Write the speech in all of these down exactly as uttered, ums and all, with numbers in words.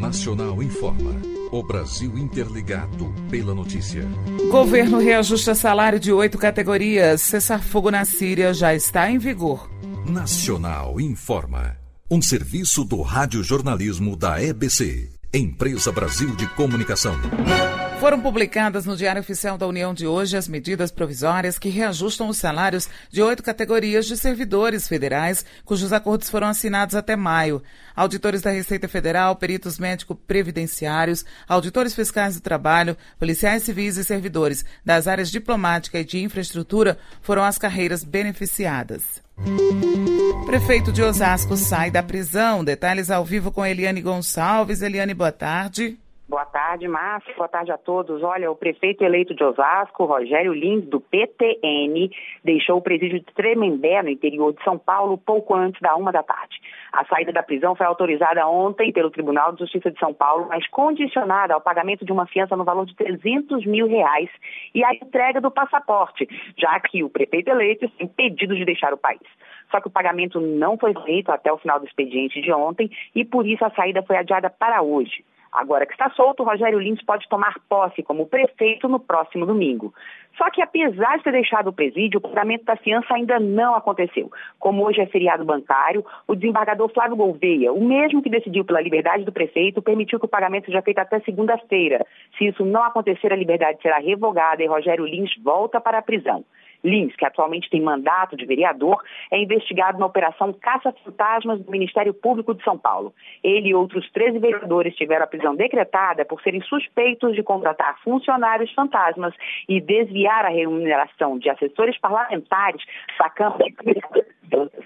Nacional informa. O Brasil interligado pela notícia. Governo reajusta salário de oito categorias. Cessar-fogo na Síria já está em vigor. Nacional informa. Um serviço do radiojornalismo da E B C, Empresa Brasil de Comunicação. Foram publicadas no Diário Oficial da União de hoje as medidas provisórias que reajustam os salários de oito categorias de servidores federais, cujos acordos foram assinados até maio. Auditores da Receita Federal, peritos médico-previdenciários, auditores fiscais do trabalho, policiais civis e servidores das áreas diplomática e de infraestrutura foram as carreiras beneficiadas. Prefeito de Osasco sai da prisão. Detalhes ao vivo com Eliane Gonçalves. Eliane, boa tarde. Boa tarde, Márcia. Boa tarde a todos. Olha, o prefeito eleito de Osasco, Rogério Lins, do P T N, deixou o presídio de Tremembé, no interior de São Paulo, pouco antes da uma da tarde. A saída da prisão foi autorizada ontem pelo Tribunal de Justiça de São Paulo, mas condicionada ao pagamento de uma fiança no valor de trezentos mil reais e a entrega do passaporte, já que o prefeito eleito está impedido de deixar o país. Só que o pagamento não foi feito até o final do expediente de ontem e, por isso, a saída foi adiada para hoje. Agora que está solto, o Rogério Lins pode tomar posse como prefeito no próximo domingo. Só que, apesar de ter deixado o presídio, o pagamento da fiança ainda não aconteceu. Como hoje é feriado bancário, o desembargador Flávio Gouveia, o mesmo que decidiu pela liberdade do prefeito, permitiu que o pagamento seja feito até segunda-feira. Se isso não acontecer, a liberdade será revogada e Rogério Lins volta para a prisão. Lins, que atualmente tem mandato de vereador, é investigado na Operação Caça-Fantasmas do Ministério Público de São Paulo. Ele e outros treze vereadores tiveram a prisão decretada por serem suspeitos de contratar funcionários fantasmas e desviar a remuneração de assessores parlamentares da Câmara de Vereadores.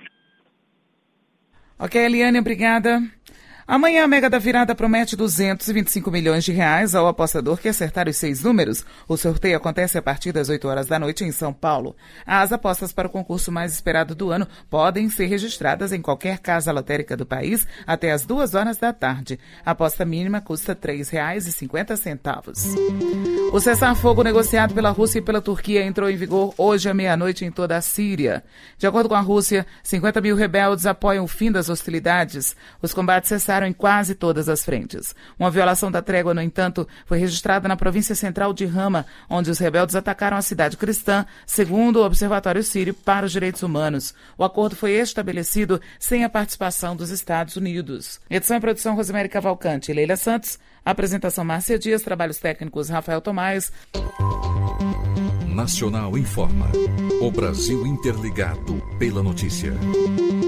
Ok, Eliane, obrigada. Amanhã a Mega da Virada promete duzentos e vinte e cinco milhões de reais ao apostador que acertar os seis números. O sorteio acontece a partir das oito horas da noite em São Paulo. As apostas para o concurso mais esperado do ano podem ser registradas em qualquer casa lotérica do país até as duas horas da tarde. A aposta mínima custa três reais e cinquenta centavos. O cessar-fogo negociado pela Rússia e pela Turquia entrou em vigor hoje à meia-noite em toda a Síria. De acordo com a Rússia, cinquenta mil rebeldes apoiam o fim das hostilidades. Os combates cessaram em quase todas as frentes. Uma violação da trégua, no entanto, foi registrada na província central de Hama, onde os rebeldes atacaram a cidade cristã, segundo o Observatório Sírio para os Direitos Humanos. O acordo foi estabelecido sem a participação dos Estados Unidos. Edição e produção Rosemary Cavalcante e Leila Santos. Apresentação Márcia Dias, trabalhos técnicos Rafael Tomás. Nacional informa. O Brasil interligado pela notícia.